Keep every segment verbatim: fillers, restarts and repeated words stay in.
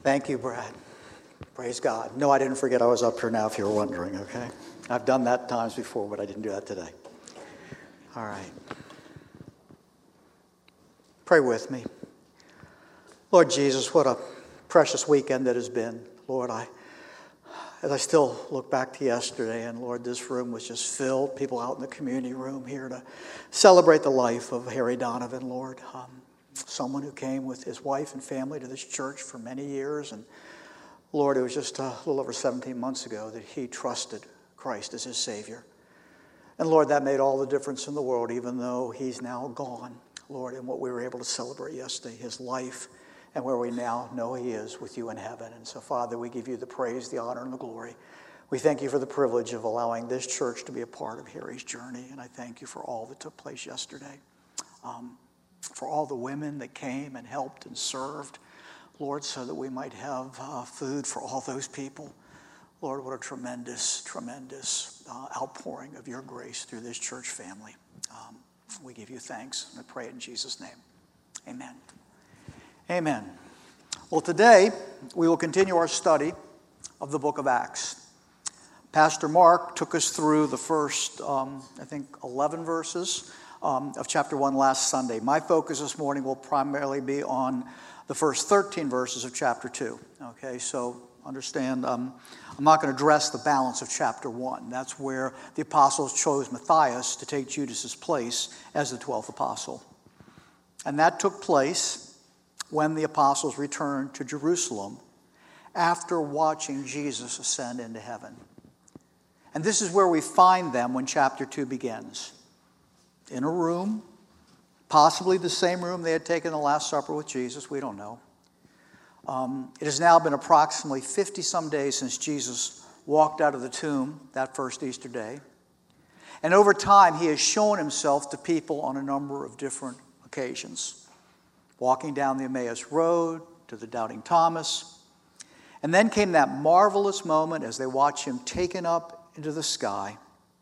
Thank you, Brad. Praise God. No, I didn't forget I was up here now, if you were wondering, okay? I've done that times before, but I didn't do that today. All right. Pray with me. Lord Jesus, what a precious weekend that has been. Lord, I, as I still look back to yesterday, and Lord, this room was just filled, people out in the community room here to celebrate the life of Harry Donovan, Lord. Um, someone who came with his wife and family to this church for many years. And Lord, it was just a little over seventeen months ago that he trusted Christ as his Savior. And Lord, that made all the difference in the world, even though he's now gone. Lord, and what we were able to celebrate yesterday, his life, and where we now know he is with you in heaven. And so, Father, we give you the praise, the honor, and the glory. We thank you for the privilege of allowing this church to be a part of Harry's journey. And I thank you for all that took place yesterday. Um, for all the women that came and helped and served, Lord, so that we might have uh, food for all those people. Lord, what a tremendous, tremendous uh, outpouring of your grace through this church family. Um, we give you thanks, and I pray it in Jesus' name. Amen. Amen. Well, today we will continue our study of the book of Acts. Pastor Mark took us through the first, um, I think, eleven verses um, of chapter one last Sunday. My focus this morning will primarily be on the first thirteen verses of chapter two. Okay, so understand, um, I'm not going to address the balance of chapter one. That's where the apostles chose Matthias to take Judas's place as the twelfth apostle. And that took place when the apostles returned to Jerusalem after watching Jesus ascend into heaven. And this is where we find them when chapter two begins. In a room, possibly the same room they had taken the Last Supper with Jesus, we don't know. Um, it has now been approximately fifty-some days since Jesus walked out of the tomb that first Easter day. And over time, he has shown himself to people on a number of different occasions. Walking down the Emmaus Road, to the doubting Thomas. And then came that marvelous moment as they watched him taken up into the sky.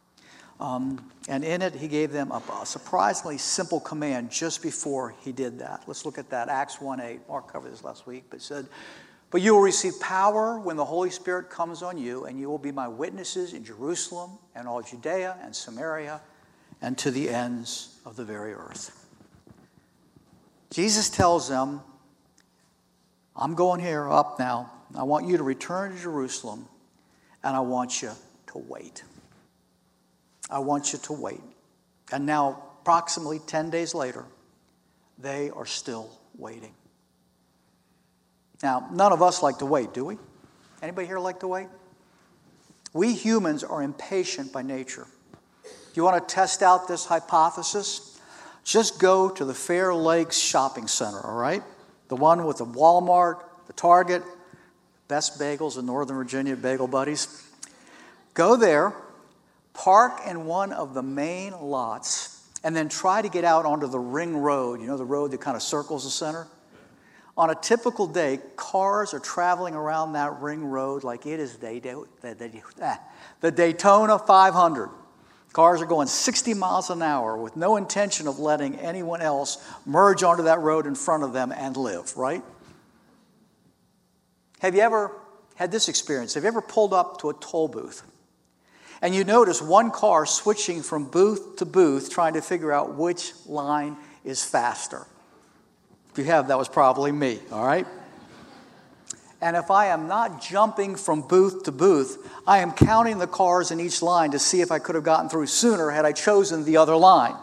Um, and in it, he gave them a, a surprisingly simple command just before he did that. Let's look at that, Acts one eight. Mark covered this last week, but it said, "But you will receive power when the Holy Spirit comes on you, and you will be my witnesses in Jerusalem and all Judea and Samaria and to the ends of the very earth." Jesus tells them, I'm going here up now. I want you to return to Jerusalem, and I want you to wait. I want you to wait. And now, approximately ten days later, they are still waiting. Now, none of us like to wait, do we? Anybody here like to wait? We humans are impatient by nature. If you want to test out this hypothesis, just go to the Fair Lakes Shopping Center, all right? The one with the Walmart, the Target, best bagels in Northern Virginia, Bagel Buddies. Go there, park in one of the main lots, and then try to get out onto the ring road, you know, the road that kind of circles the center. On a typical day, cars are traveling around that ring road like it is the, the, the, the Daytona five hundred. Cars are going sixty miles an hour with no intention of letting anyone else merge onto that road in front of them and live, right? Have you ever had this experience? Have you ever pulled up to a toll booth and you notice one car switching from booth to booth trying to figure out which line is faster? If you have, that was probably me, all right? And if I am not jumping from booth to booth, I am counting the cars in each line to see if I could have gotten through sooner had I chosen the other line.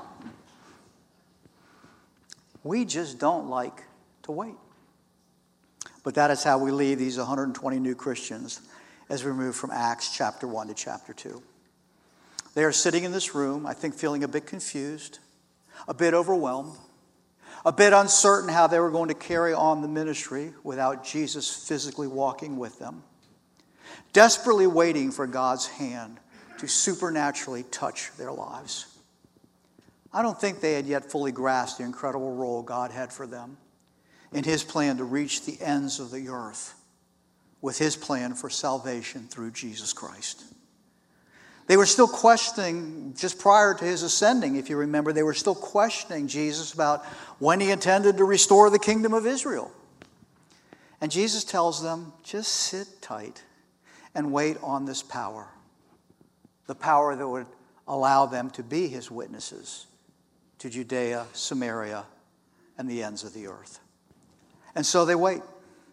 We just don't like to wait. But that is how we leave these one hundred twenty new Christians as we move from Acts chapter one to chapter two. They are sitting in this room, I think feeling a bit confused, a bit overwhelmed, a bit uncertain how they were going to carry on the ministry without Jesus physically walking with them, desperately waiting for God's hand to supernaturally touch their lives. I don't think they had yet fully grasped the incredible role God had for them in his plan to reach the ends of the earth with his plan for salvation through Jesus Christ. They were still questioning, just prior to his ascending, if you remember, they were still questioning Jesus about when he intended to restore the kingdom of Israel. And Jesus tells them, just sit tight and wait on this power. The power that would allow them to be his witnesses to Judea, Samaria, and the ends of the earth. And so they wait.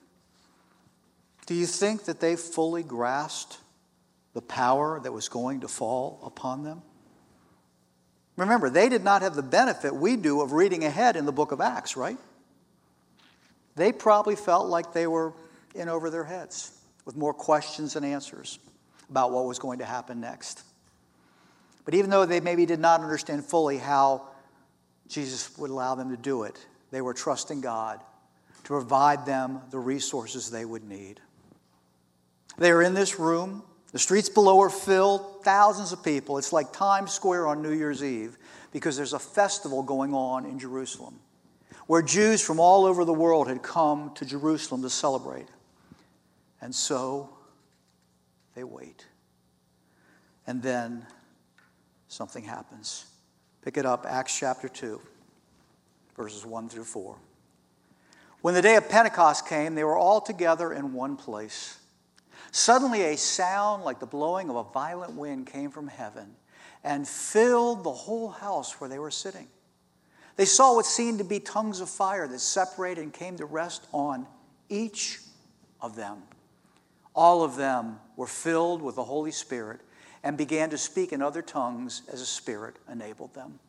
Do you think that they fully grasped the power that was going to fall upon them? Remember, they did not have the benefit we do of reading ahead in the book of Acts, right? They probably felt like they were in over their heads with more questions than answers about what was going to happen next. But even though they maybe did not understand fully how Jesus would allow them to do it, they were trusting God to provide them the resources they would need. They are in this room. The streets below are filled, thousands of people. It's like Times Square on New Year's Eve because there's a festival going on in Jerusalem where Jews from all over the world had come to Jerusalem to celebrate. And so they wait. And then something happens. Pick it up, Acts chapter two, verses one through four. When the day of Pentecost came, they were all together in one place. Suddenly a sound like the blowing of a violent wind came from heaven and filled the whole house where they were sitting. They saw what seemed to be tongues of fire that separated and came to rest on each of them. All of them were filled with the Holy Spirit and began to speak in other tongues as the Spirit enabled them.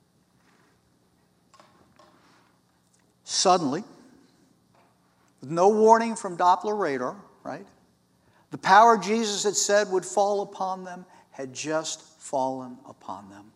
Suddenly, with no warning from Doppler radar, right? The power Jesus had said would fall upon them had just fallen upon them.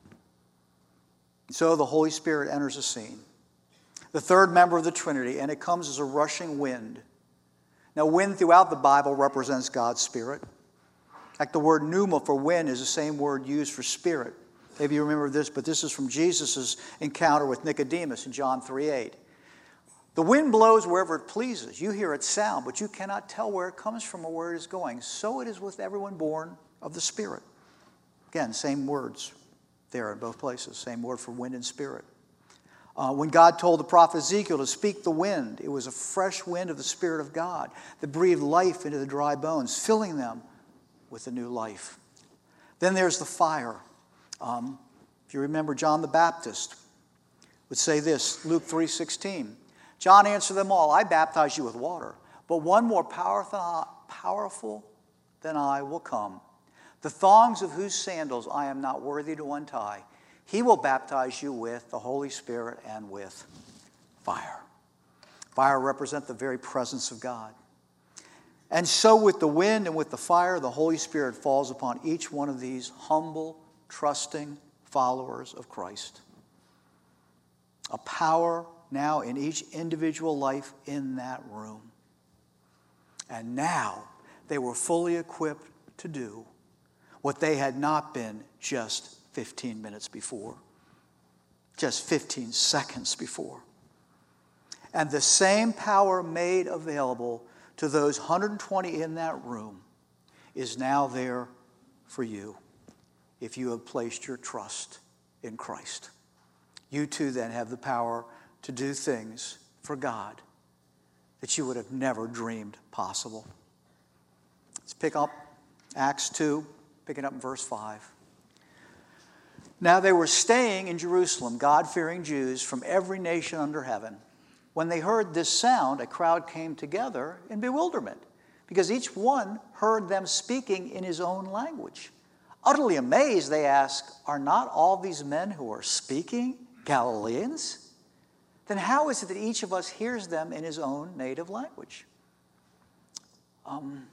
So the Holy Spirit enters the scene, the third member of the Trinity, and it comes as a rushing wind. Now, wind throughout the Bible represents God's Spirit. Like the word pneuma for wind is the same word used for spirit. Maybe you remember this, but this is from Jesus' encounter with Nicodemus in John three eight. The wind blows wherever it pleases. You hear its sound, but you cannot tell where it comes from or where it is going. So it is with everyone born of the Spirit. Again, same words there in both places. Same word for wind and spirit. Uh, when God told the prophet Ezekiel to speak the wind, it was a fresh wind of the Spirit of God that breathed life into the dry bones, filling them with a new life. Then there's the fire. Um, if you remember, John the Baptist would say this, Luke three sixteen. John answered them all, I baptize you with water, but one more powerful than I will come, the thongs of whose sandals I am not worthy to untie. He will baptize you with the Holy Spirit and with fire. Fire represents the very presence of God. And so with the wind and with the fire, the Holy Spirit falls upon each one of these humble, trusting followers of Christ. A power now in each individual life in that room. And now they were fully equipped to do what they had not been just fifteen minutes before, just fifteen seconds before. And the same power made available to those one hundred twenty in that room is now there for you if you have placed your trust in Christ. You too then have the power to do things for God that you would have never dreamed possible. Let's pick up Acts two, picking up in verse five. Now they were staying in Jerusalem, God-fearing Jews from every nation under heaven. When they heard this sound, a crowd came together in bewilderment, because each one heard them speaking in his own language. Utterly amazed, they asked, are not all these men who are speaking Galileans? Then how is it that each of us hears them in his own native language? Um,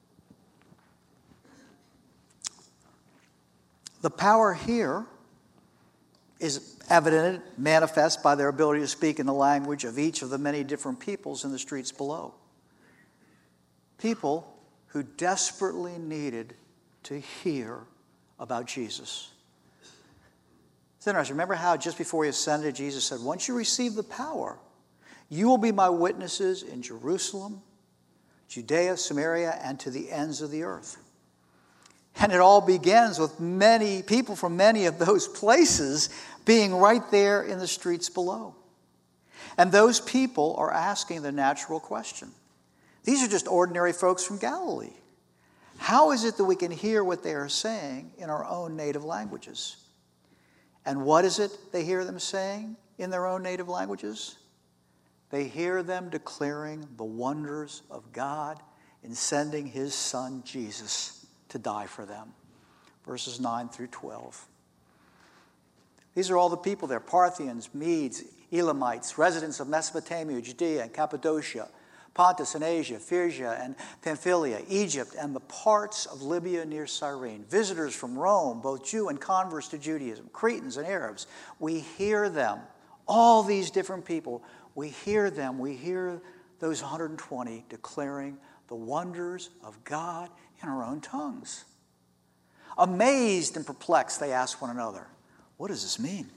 the power here is evident, manifest by their ability to speak in the language of each of the many different peoples in the streets below. People who desperately needed to hear about Jesus. It's interesting. Remember how just before he ascended, Jesus said, once you receive the power, you will be my witnesses in Jerusalem, Judea, Samaria, and to the ends of the earth. And it all begins with many people from many of those places being right there in the streets below. And those people are asking the natural question. These are just ordinary folks from Galilee. How is it that we can hear what they are saying in our own native languages? And what is it they hear them saying in their own native languages? They hear them declaring the wonders of God in sending his son Jesus to die for them. Verses nine through twelve. These are all the people there: Parthians, Medes, Elamites, residents of Mesopotamia, Judea and Cappadocia, Pontus and Asia, Phrygia and Pamphylia, Egypt, and the parts of Libya near Cyrene. Visitors from Rome, both Jew and converts to Judaism, Cretans and Arabs. We hear them, all these different people. We hear them, we hear those one hundred twenty declaring the wonders of God in our own tongues. Amazed and perplexed, they ask one another, what does this mean?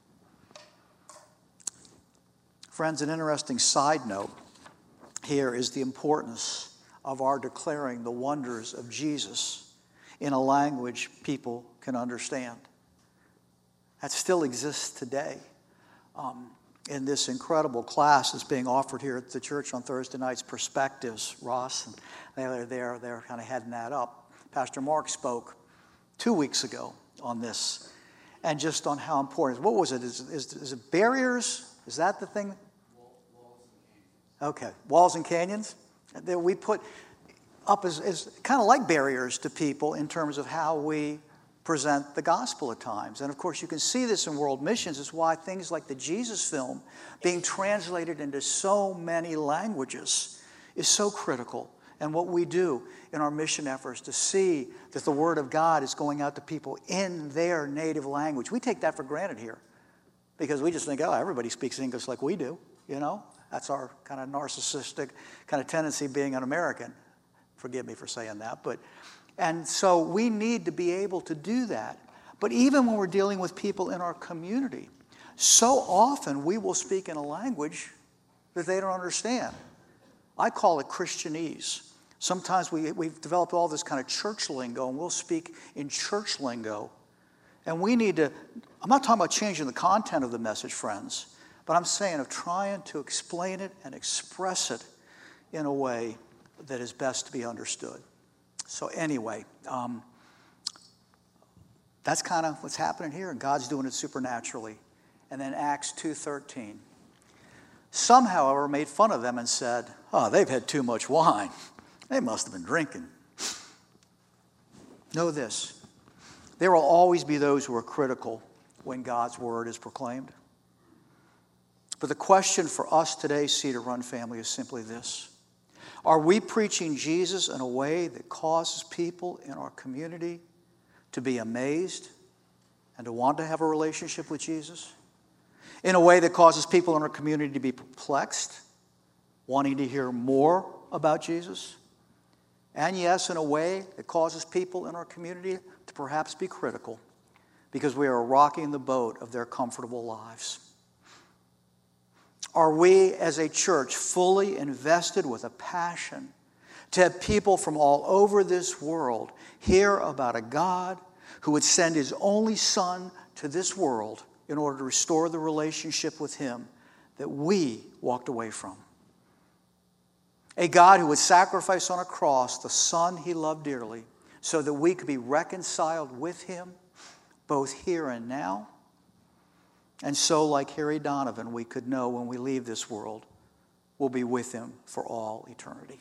Friends, an interesting side note here is the importance of our declaring the wonders of Jesus in a language people can understand. That still exists today. Um, in this incredible class that's being offered here at the church on Thursday nights, Perspectives, Ross, and they're there, they're kind of heading that up. Pastor Mark spoke two weeks ago on this, and just on how important. What was it? Is, is, is it barriers? Is that the thing? Walls and okay, walls and canyons. That we put up as, as kind of like barriers to people in terms of how we present the gospel at times. And of course, you can see this in world missions. It's why things like the Jesus film being translated into so many languages is so critical. And what we do in our mission efforts to see that the Word of God is going out to people in their native language. We take that for granted here because we just think, oh, everybody speaks English like we do, you know? That's our kind of narcissistic kind of tendency being an American. Forgive me for saying that, but and so we need to be able to do that. But even when we're dealing with people in our community, so often we will speak in a language that they don't understand. I call it Christianese. Sometimes we, we've developed all this kind of church lingo, and we'll speak in church lingo. And we need to, I'm not talking about changing the content of the message, friends, but I'm saying of trying to explain it and express it in a way that is best to be understood. So anyway, um, that's kind of what's happening here, and God's doing it supernaturally. And then Acts two thirteen. Some, however, made fun of them and said, oh, they've had too much wine. They must have been drinking. Know this, there will always be those who are critical when God's word is proclaimed. But the question for us today, Cedar Run family, is simply this. Are we preaching Jesus in a way that causes people in our community to be amazed and to want to have a relationship with Jesus? In a way that causes people in our community to be perplexed, wanting to hear more about Jesus? And yes, in a way that causes people in our community to perhaps be critical because we are rocking the boat of their comfortable lives. Are we as a church fully invested with a passion to have people from all over this world hear about a God who would send his only Son to this world in order to restore the relationship with him that we walked away from? A God who would sacrifice on a cross the Son he loved dearly so that we could be reconciled with him both here and now. And so, like Harry Donovan, we could know when we leave this world, we'll be with him for all eternity.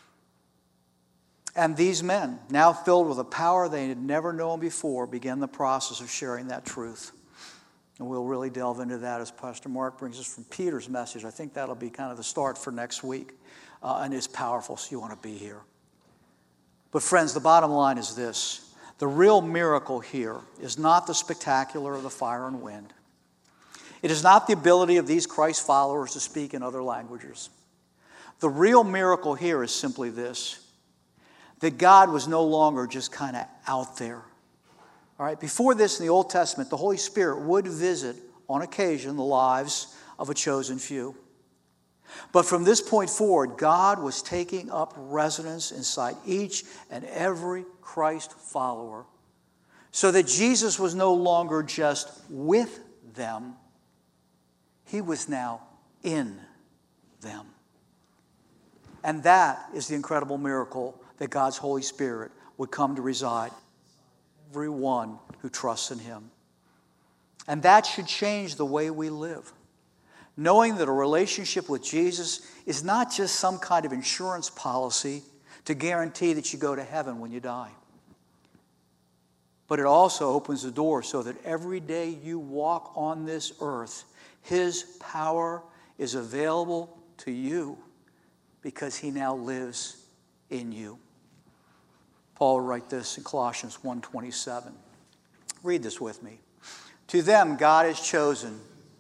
And these men, now filled with a power they had never known before, began the process of sharing that truth. And we'll really delve into that as Pastor Mark brings us from Peter's message. I think that'll be kind of the start for next week. Uh, and it's powerful, so you want to be here. But friends, the bottom line is this. The real miracle here is not the spectacular of the fire and wind. It is not the ability of these Christ followers to speak in other languages. The real miracle here is simply this, that God was no longer just kind of out there. All right, before this in the Old Testament, the Holy Spirit would visit on occasion the lives of a chosen few. But from this point forward, God was taking up residence inside each and every Christ follower so that Jesus was no longer just with them, he was now in them. And that is the incredible miracle that God's Holy Spirit would come to reside in everyone who trusts in him. And that should change the way we live. Knowing that a relationship with Jesus is not just some kind of insurance policy to guarantee that you go to heaven when you die. But it also opens the door so that every day you walk on this earth, his power is available to you because he now lives in you. Paul will write this in Colossians one twenty-seven. Read this with me. To them God has chosen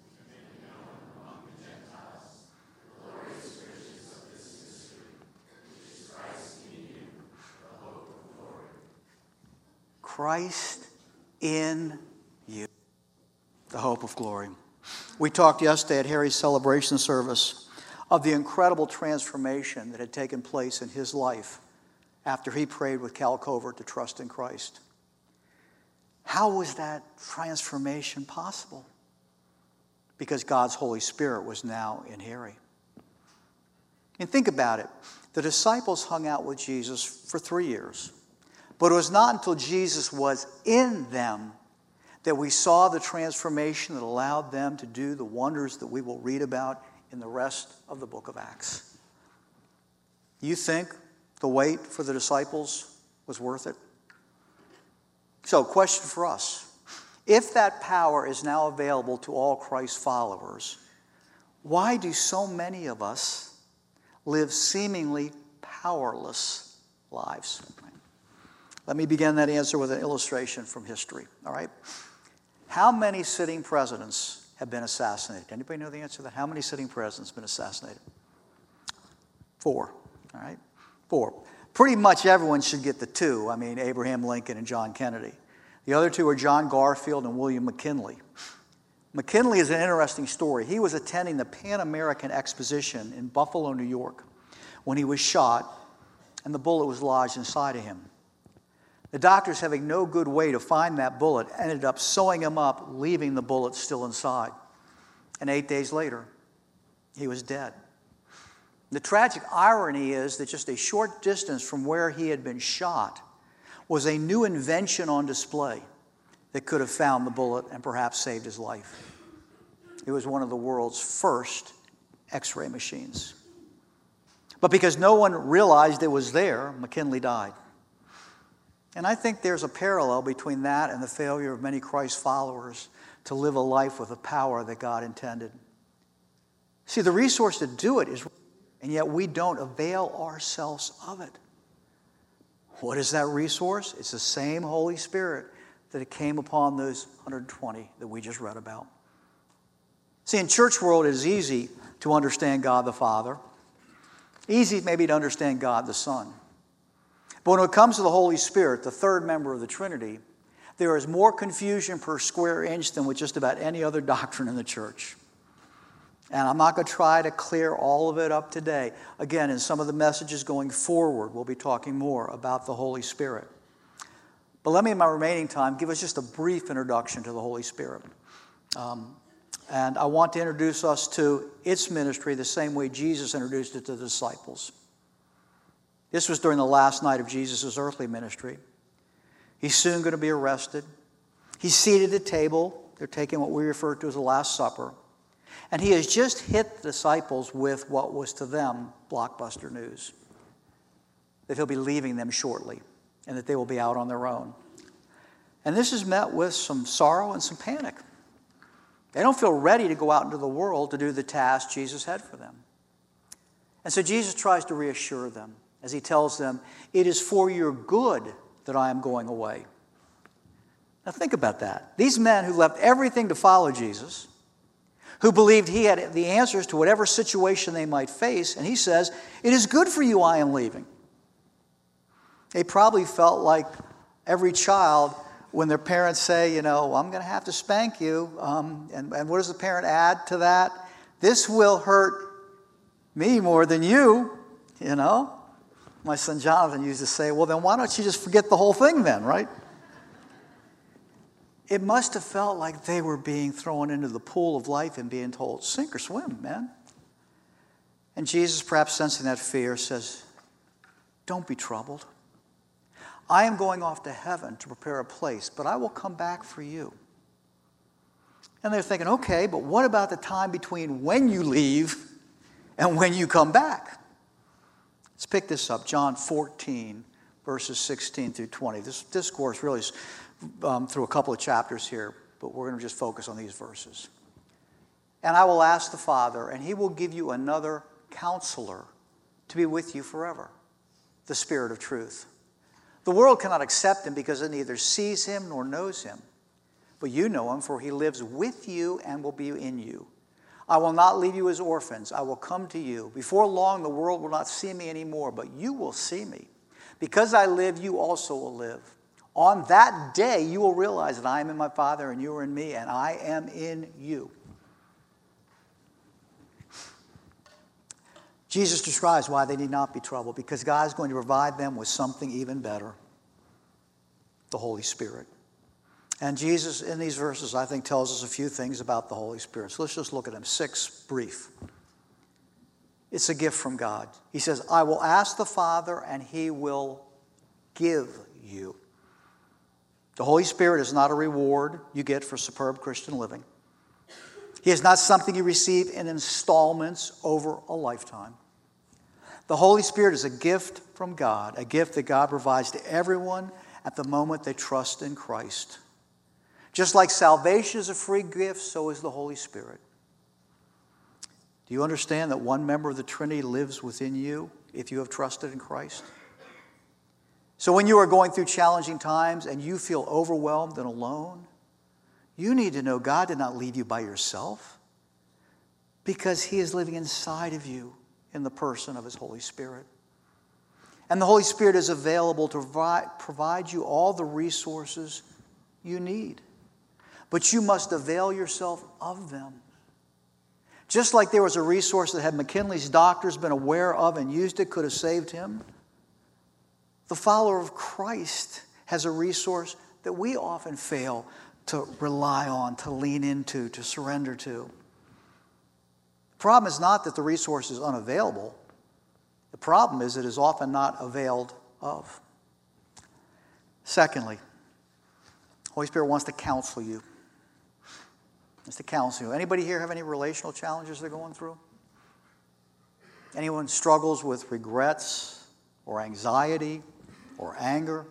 Christ in you, the hope of glory. We talked yesterday at Harry's celebration service of the incredible transformation that had taken place in his life after he prayed with Cal Covert to trust in Christ. How was that transformation possible? Because God's Holy Spirit was now in Harry. And think about it. The disciples hung out with Jesus for three years. But it was not until Jesus was in them that we saw the transformation that allowed them to do the wonders that we will read about in the rest of the book of Acts. You think the wait for the disciples was worth it? So, question for us. If that power is now available to all Christ followers, why do so many of us live seemingly powerless lives? Let me begin that answer with an illustration from history, all right? How many sitting presidents have been assassinated? Anybody know the answer to that? How many sitting presidents have been assassinated? Four, all right? Four. Pretty much everyone should get the two. I mean, Abraham Lincoln and John Kennedy. The other two are John Garfield and William McKinley. McKinley is an interesting story. He was attending the Pan American Exposition in Buffalo, New York, when he was shot, and the bullet was lodged inside of him. The doctors, having no good way to find that bullet, ended up sewing him up, leaving the bullet still inside. And eight days later, he was dead. The tragic irony is that just a short distance from where he had been shot was a new invention on display that could have found the bullet and perhaps saved his life. It was one of the world's first X-ray machines. But because no one realized it was there, McKinley died. And I think there's a parallel between that and the failure of many Christ followers to live a life with the power that God intended. See, the resource to do it is, and yet we don't avail ourselves of it. What is that resource? It's the same Holy Spirit that it came upon those one hundred twenty that we just read about. See, in church world, it is easy to understand God the Father. Easy maybe to understand God the Son. But when it comes to the Holy Spirit, the third member of the Trinity, there is more confusion per square inch than with just about any other doctrine in the church. And I'm not going to try to clear all of it up today. Again, in some of the messages going forward, we'll be talking more about the Holy Spirit. But let me, in my remaining time, give us just a brief introduction to the Holy Spirit. Um, and I want to introduce us to its ministry the same way Jesus introduced it to the disciples. This was during the last night of Jesus' earthly ministry. He's soon going to be arrested. He's seated at a table. They're taking what we refer to as the Last Supper. And he has just hit the disciples with what was to them blockbuster news. That he'll be leaving them shortly and that they will be out on their own. And this is met with some sorrow and some panic. They don't feel ready to go out into the world to do the task Jesus had for them. And so Jesus tries to reassure them as he tells them, it is for your good that I am going away. Now think about that. These men who left everything to follow Jesus, who believed he had the answers to whatever situation they might face, and he says, it is good for you I am leaving. They probably felt like every child when their parents say, you know, I'm going to have to spank you. Um, and, and what does the parent add to that? This will hurt me more than you, you know. My son Jonathan used to say, well, then why don't you just forget the whole thing then, right? It must have felt like they were being thrown into the pool of life and being told, sink or swim, man. And Jesus, perhaps sensing that fear, says, don't be troubled. I am going off to heaven to prepare a place, but I will come back for you. And they're thinking, okay, but what about the time between when you leave and when you come back? Let's pick this up, John fourteen, verses sixteen through twenty. This discourse really is um, through a couple of chapters here, but we're going to just focus on these verses. And I will ask the Father, and he will give you another counselor to be with you forever, the Spirit of truth. The world cannot accept him because it neither sees him nor knows him. But you know him, for he lives with you and will be in you. I will not leave you as orphans. I will come to you. Before long, the world will not see me anymore, but you will see me. Because I live, you also will live. On that day, you will realize that I am in my Father, and you are in me, and I am in you. Jesus describes why they need not be troubled, because God is going to provide them with something even better, the Holy Spirit. And Jesus, in these verses, I think, tells us a few things about the Holy Spirit. So let's just look at them. Six, brief. It's a gift from God. He says, I will ask the Father, and he will give you. The Holy Spirit is not a reward you get for superb Christian living. He is not something you receive in installments over a lifetime. The Holy Spirit is a gift from God, a gift that God provides to everyone at the moment they trust in Christ. Just like salvation is a free gift, so is the Holy Spirit. Do you understand that one member of the Trinity lives within you if you have trusted in Christ? So when you are going through challenging times and you feel overwhelmed and alone, you need to know God did not leave you by yourself, because he is living inside of you in the person of his Holy Spirit. And the Holy Spirit is available to provide, provide you all the resources you need. But you must avail yourself of them. Just like there was a resource that had McKinley's doctors been aware of and used it, could have saved him, the follower of Christ has a resource that we often fail to rely on, to lean into, to surrender to. The problem is not that the resource is unavailable. The problem is it is often not availed of. Secondly, the Holy Spirit wants to counsel you. Wants to counsel you. Anybody here have any relational challenges they're going through? Anyone struggles with regrets or anxiety or anger?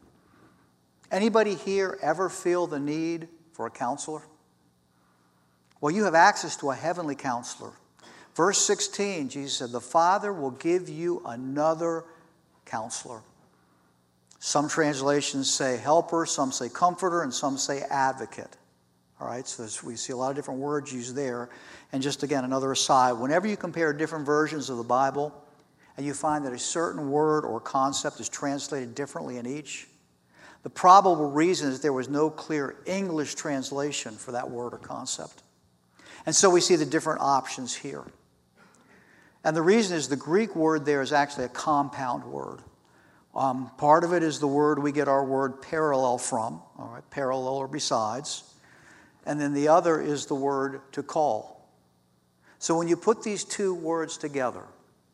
Anybody here ever feel the need for a counselor? Well, you have access to a heavenly counselor. Verse sixteen, Jesus said, the Father will give you another counselor. Some translations say helper, some say comforter, and some say advocate. All right, so we see a lot of different words used there. And just again, another aside, whenever you compare different versions of the Bible and you find that a certain word or concept is translated differently in each, the probable reason is there was no clear English translation for that word or concept. And so we see the different options here. And the reason is the Greek word there is actually a compound word. Um, part of it is the word we get our word parallel from, all right, parallel or besides. And then the other is the word to call. So when you put these two words together,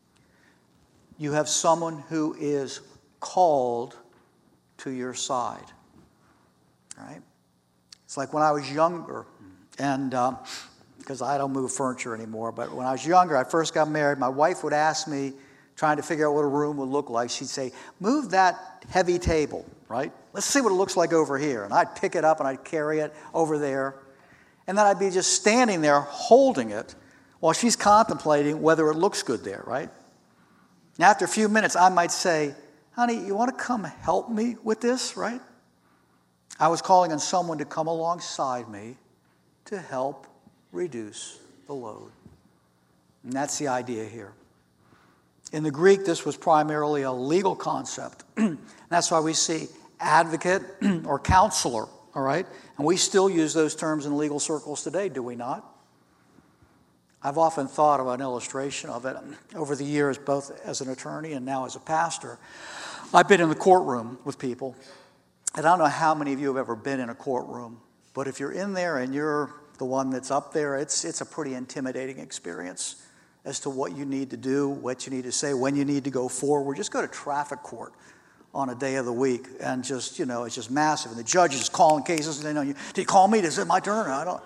you have someone who is called to your side. All right? It's like when I was younger, and um, because I don't move furniture anymore, but when I was younger, I first got married, my wife would ask me, trying to figure out what a room would look like, she'd say, move that heavy table, right? Let's see what it looks like over here. And I'd pick it up and I'd carry it over there. And then I'd be just standing there holding it while she's contemplating whether it looks good there, right? And after a few minutes, I might say, honey, you want to come help me with this, right? I was calling on someone to come alongside me to help reduce the load. And that's the idea here. In the Greek, this was primarily a legal concept. That's why we see advocate or counselor, all right? And we still use those terms in legal circles today, do we not? I've often thought of an illustration of it over the years, both as an attorney and now as a pastor. I've been in the courtroom with people, and I don't know how many of you have ever been in a courtroom, but if you're in there and you're the one that's up there, it's, it's a pretty intimidating experience. as to what you need to do, what you need to say, when you need to go forward. Just go to traffic court on a day of the week and just, you know, it's just massive. And the judge is just calling cases and they know, you, did you call me? Is it my turn? I don't.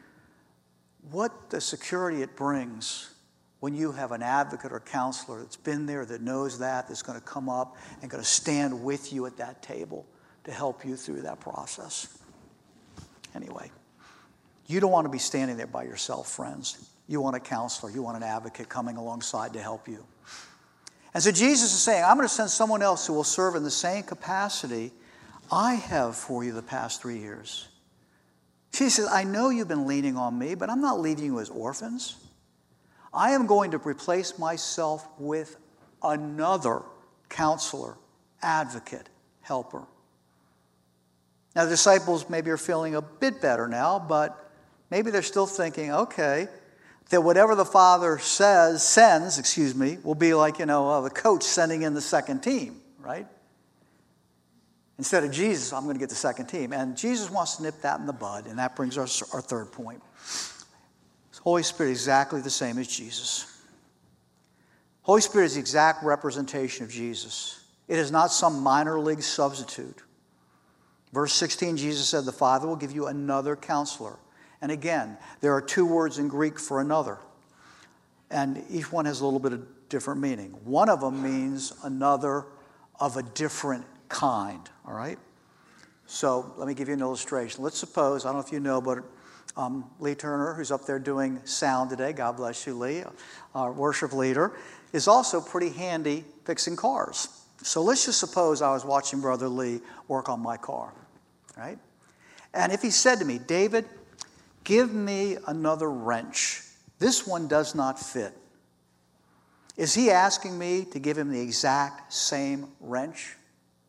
What the security it brings when you have an advocate or counselor that's been there, that knows that, that's going to come up and going to stand with you at that table to help you through that process. Anyway, you don't want to be standing there by yourself, friends. You want a counselor. You want an advocate coming alongside to help you. And so Jesus is saying, I'm going to send someone else who will serve in the same capacity I have for you the past three years. She says, I know you've been leaning on me, but I'm not leaving you as orphans. I am going to replace myself with another counselor, advocate, helper. Now, the disciples maybe are feeling a bit better now, but maybe they're still thinking, okay, that whatever the Father says, sends, excuse me, will be like, you know, uh, the coach sending in the second team, right? Instead of Jesus, I'm going to get the second team. And Jesus wants to nip that in the bud, and that brings us our third point. The Holy Spirit is exactly the same as Jesus. Holy Spirit is the exact representation of Jesus. It is not some minor league substitute. Verse sixteen, Jesus said, the Father will give you another counselor. And again, there are two words in Greek for another. And each one has a little bit of different meaning. One of them means another of a different kind, all right? So let me give you an illustration. Let's suppose, I don't know if you know, but um, Lee Turner, who's up there doing sound today, God bless you, Lee, our worship leader, is also pretty handy fixing cars. So let's just suppose I was watching Brother Lee work on my car, right? And if he said to me, David, give me another wrench. This one does not fit. Is he asking me to give him the exact same wrench?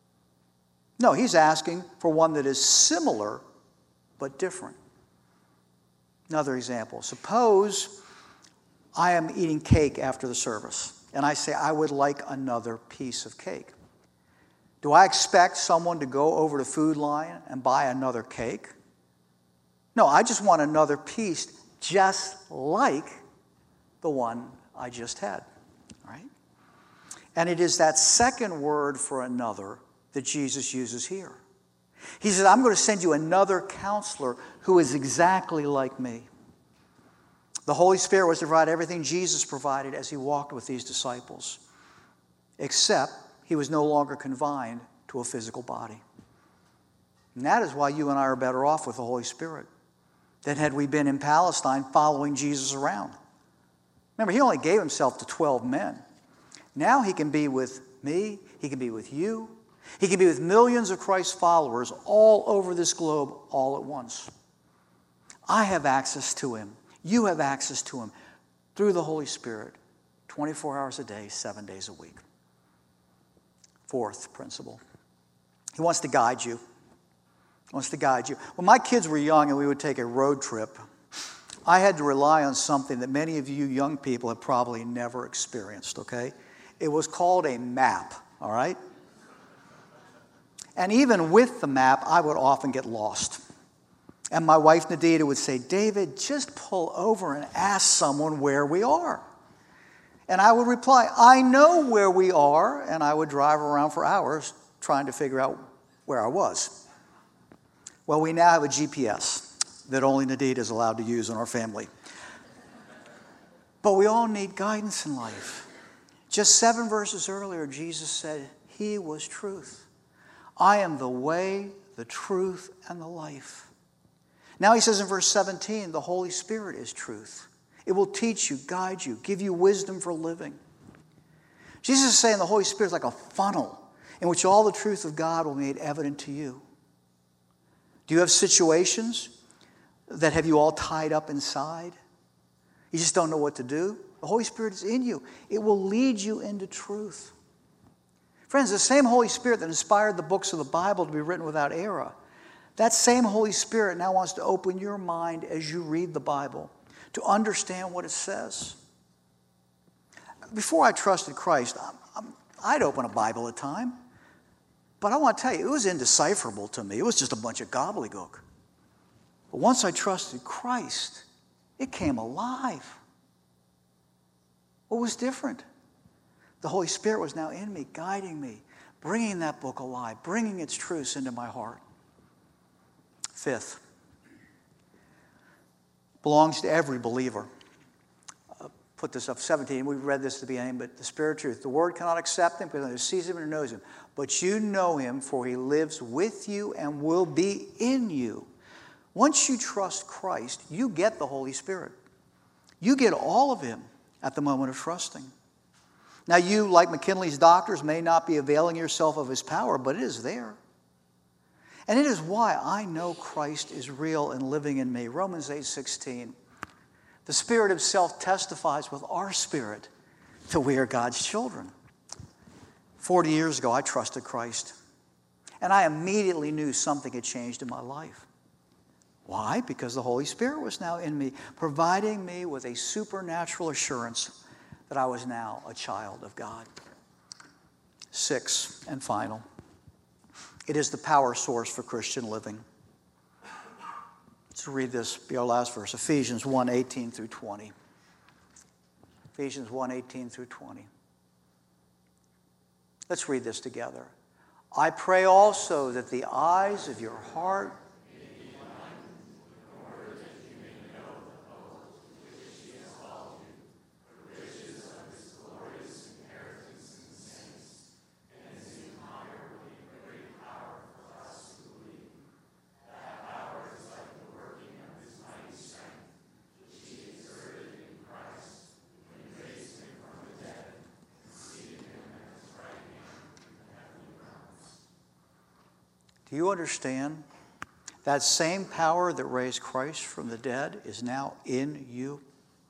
No, he's asking for one that is similar but different. Another example. Suppose I am eating cake after the service, and I say, I would like another piece of cake. Do I expect someone to go over to Food Lion and buy another cake? No, I just want another piece just like the one I just had, right? And it is that second word for another that Jesus uses here. He says, I'm going to send you another counselor who is exactly like me. The Holy Spirit was to provide everything Jesus provided as he walked with these disciples, except he was no longer confined to a physical body. And that is why you and I are better off with the Holy Spirit than had we been in Palestine following Jesus around. Remember, he only gave himself to twelve men. Now he can be with me, he can be with you, he can be with millions of Christ followers all over this globe all at once. I have access to him. You have access to him through the Holy Spirit, twenty-four hours a day, seven days a week. Fourth principle. He wants to guide you. He wants to guide you. When my kids were young and we would take a road trip, I had to rely on something that many of you young people have probably never experienced, okay? It was called a map, all right? And even with the map, I would often get lost. And my wife, Nadita, would say, David, just pull over and ask someone where we are. And I would reply, I know where we are. And I would drive around for hours trying to figure out where I was. Well, we now have a G P S that only Nadita is allowed to use in our family. But we all need guidance in life. Just seven verses earlier, Jesus said, he was truth. I am the way, the truth, and the life. Now he says in verse seventeen, the Holy Spirit is truth. It will teach you, guide you, give you wisdom for living. Jesus is saying the Holy Spirit is like a funnel in which all the truth of God will be made evident to you. Do you have situations that have you all tied up inside? You just don't know what to do? The Holy Spirit is in you. It will lead you into truth. Friends, the same Holy Spirit that inspired the books of the Bible to be written without error, that same Holy Spirit now wants to open your mind as you read the Bible to understand what it says. Before I trusted Christ, I'm, I'm, I'd open a Bible at a time. But I want to tell you, it was indecipherable to me. It was just a bunch of gobbledygook. But once I trusted Christ, it came alive. What was different? The Holy Spirit was now in me, guiding me, bringing that book alive, bringing its truths into my heart. Fifth, belongs to every believer. Uh, put this up, seventeen. We read this at the beginning, but the Spirit of truth. The Word cannot accept him because neither sees him nor knows him. But you know him, for he lives with you and will be in you. Once you trust Christ, you get the Holy Spirit. You get all of him at the moment of trusting. Now you, like McKinley's doctors, may not be availing yourself of his power, but it is there. And it is why I know Christ is real and living in me. Romans eight sixteen. The Spirit himself testifies with our spirit that we are God's children. Forty years ago, I trusted Christ. And I immediately knew something had changed in my life. Why? Because the Holy Spirit was now in me, providing me with a supernatural assurance that I was now a child of God. Six, and final. It is the power source for Christian living. Let's read this, be our last verse, Ephesians one eighteen through twenty. Ephesians one eighteen through twenty. Let's read this together. I pray also that the eyes of your heart Do you understand? That same power that raised Christ from the dead is now in you.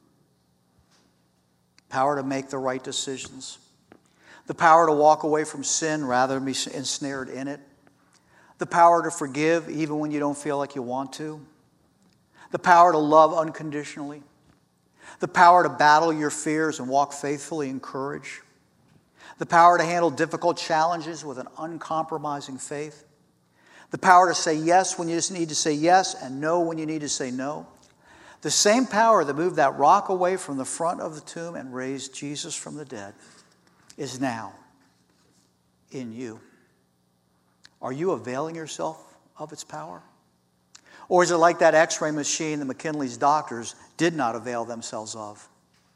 Power to make the right decisions. The power to walk away from sin rather than be ensnared in it. The power to forgive even when you don't feel like you want to. The power to love unconditionally. The power to battle your fears and walk faithfully in courage. The power to handle difficult challenges with an uncompromising faith. The power to say yes when you just need to say yes and no when you need to say no. The same power that moved that rock away from the front of the tomb and raised Jesus from the dead is now in you. Are you availing yourself of its power? Or is it like that x-ray machine that McKinley's doctors did not avail themselves of?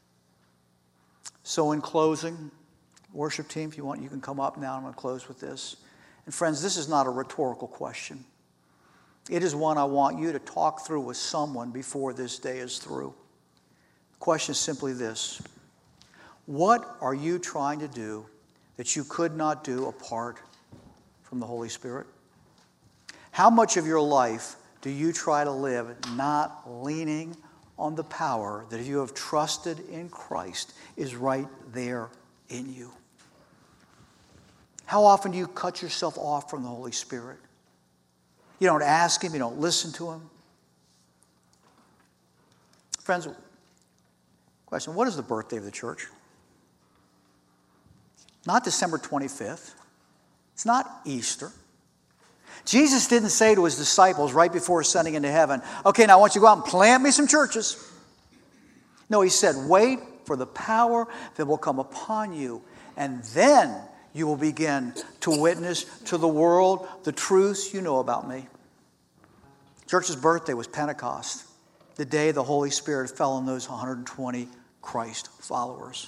So in closing, worship team, if you want, you can come up now. I'm going to close with this. And friends, this is not a rhetorical question. It is one I want you to talk through with someone before this day is through. The question is simply this. What are you trying to do that you could not do apart from the Holy Spirit? How much of your life do you try to live not leaning on the power that if you have trusted in Christ is right there in you? How often do you cut yourself off from the Holy Spirit? You don't ask him, you don't listen to him. Friends, question, what is the birthday of the church? Not December twenty-fifth. It's not Easter. Jesus didn't say to his disciples right before ascending into heaven, okay, now I want you to go out and plant me some churches. No, he said, wait for the power that will come upon you, and then you will begin to witness to the world the truths you know about me. Church's birthday was Pentecost, the day the Holy Spirit fell on those one hundred twenty Christ followers.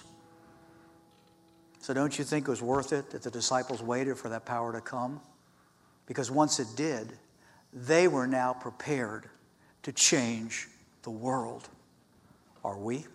So don't you think it was worth it that the disciples waited for that power to come? Because once it did, they were now prepared to change the world. Are we?